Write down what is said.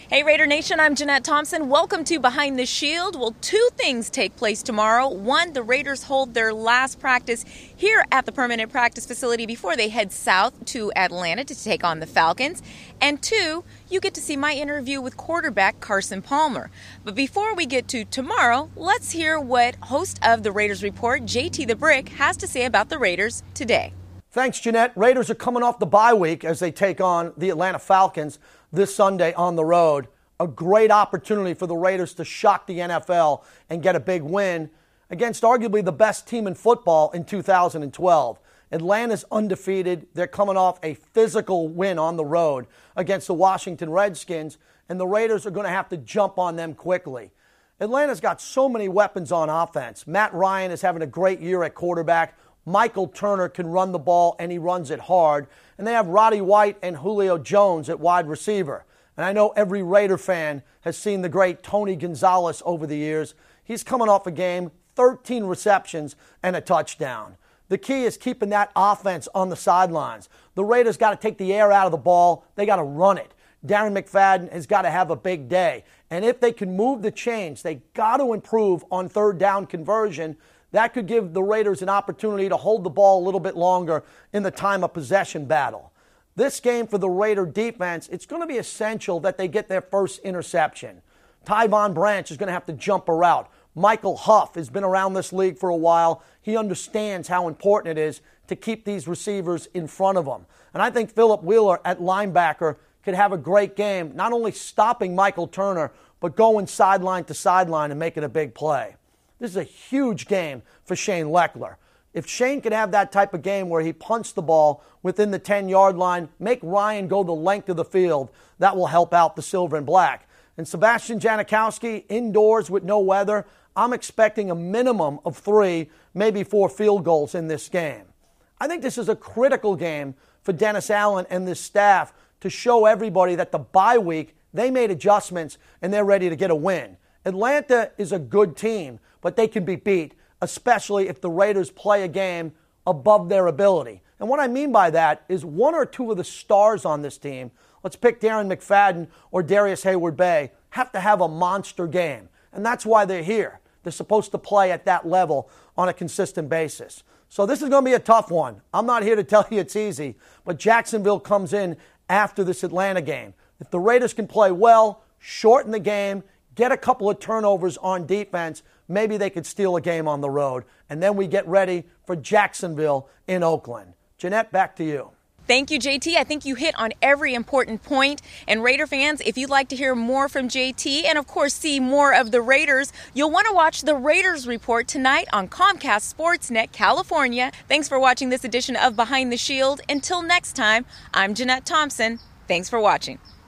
Hey Raider Nation, I'm Jeanette Thompson. Welcome to Behind the Shield. Well, two things take place tomorrow. One, the Raiders hold their last practice here at the permanent practice facility before they head south to Atlanta to take on the Falcons. And two, you get to see my interview with quarterback Carson Palmer. But before we get to tomorrow, let's hear what host of the Raiders Report, JT the Brick, has to say about the Raiders today. Thanks, Jeanette. Raiders are coming off the bye week as they take on the Atlanta Falcons this Sunday on the road. A great opportunity for the Raiders to shock the NFL and get a big win against arguably the best team in football in 2012. Atlanta's undefeated. They're coming off a physical win on the road against the Washington Redskins, and the Raiders are going to have to jump on them quickly. Atlanta's got so many weapons on offense. Matt Ryan is having a great year at quarterback. Michael Turner can run the ball, and he runs it hard. And they have Roddy White and Julio Jones at wide receiver. And I know every Raider fan has seen the great Tony Gonzalez over the years. He's coming off a game, 13 receptions and a touchdown. The key is keeping that offense on the sidelines. The Raiders got to take the air out of the ball. They got to run it. Darren McFadden has got to have a big day. And if they can move the chains, they got to improve on third down conversion. That could give the Raiders an opportunity to hold the ball a little bit longer in the time of possession battle. This game for the Raider defense, it's going to be essential that they get their first interception. Tyvon Branch is going to have to jump a route. Michael Huff has been around this league for a while. He understands how important it is to keep these receivers in front of him. And I think Philip Wheeler at linebacker could have a great game, not only stopping Michael Turner, but going sideline to sideline and making a big play. This is a huge game for Shane Lechler. If Shane can have that type of game where he punts the ball within the 10-yard line, make Ryan go the length of the field, that will help out the Silver and Black. And Sebastian Janikowski, indoors with no weather, I'm expecting a minimum of 3, maybe 4 field goals in this game. I think this is a critical game for Dennis Allen and this staff to show everybody that the bye week, they made adjustments and they're ready to get a win. Atlanta is a good team, but they can be beat, especially if the Raiders play a game above their ability. And what I mean by that is 1 or 2 of the stars on this team, let's pick Darren McFadden or Darius Hayward-Bay, have to have a monster game. And that's why they're here. They're supposed to play at that level on a consistent basis. So this is going to be a tough one. I'm not here to tell you it's easy, but Jacksonville comes in after this Atlanta game. If the Raiders can play well, shorten the game, get a couple of turnovers on defense, maybe they could steal a game on the road. And then we get ready for Jacksonville in Oakland. Jeanette, back to you. Thank you, JT. I think you hit on every important point. And Raider fans, if you'd like to hear more from JT and, of course, see more of the Raiders, you'll want to watch the Raiders Report tonight on Comcast Sportsnet California. Thanks for watching this edition of Behind the Shield. Until next time, I'm Jeanette Thompson. Thanks for watching.